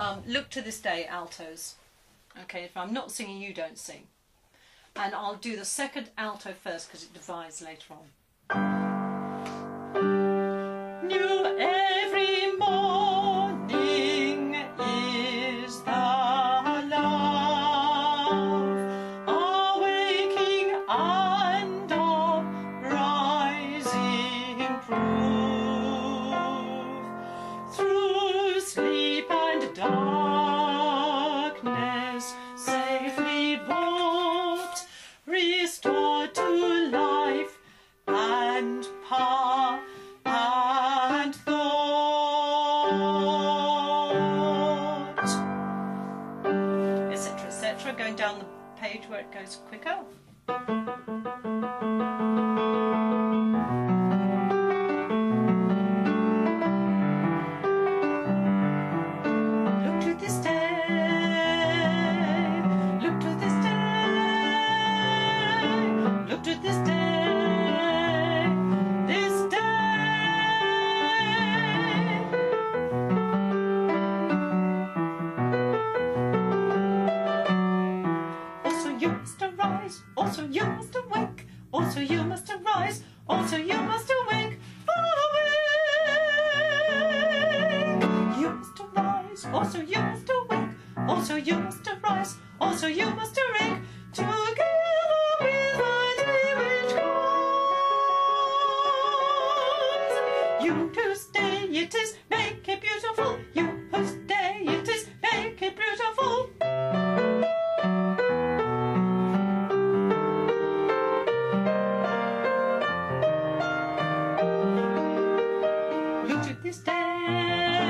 Look to This Day, altos. Okay, if I'm not singing, you don't sing. And I'll do the second alto first because it divides later on. New every morning is the love, awaking and uprising proof, through sleep and darkness safely brought, restored to life and power and thought, etc., etc. Going down the page where it goes quicker. Look to this day, look to this day, look to this day. Also you must awake, also you must arise, also you must awake, awake. You must arise, also you must awake, also you must arise, also you must awake, together with the day which comes. You who stay it is, make it beautiful, you who stay it is, make it beautiful. This day,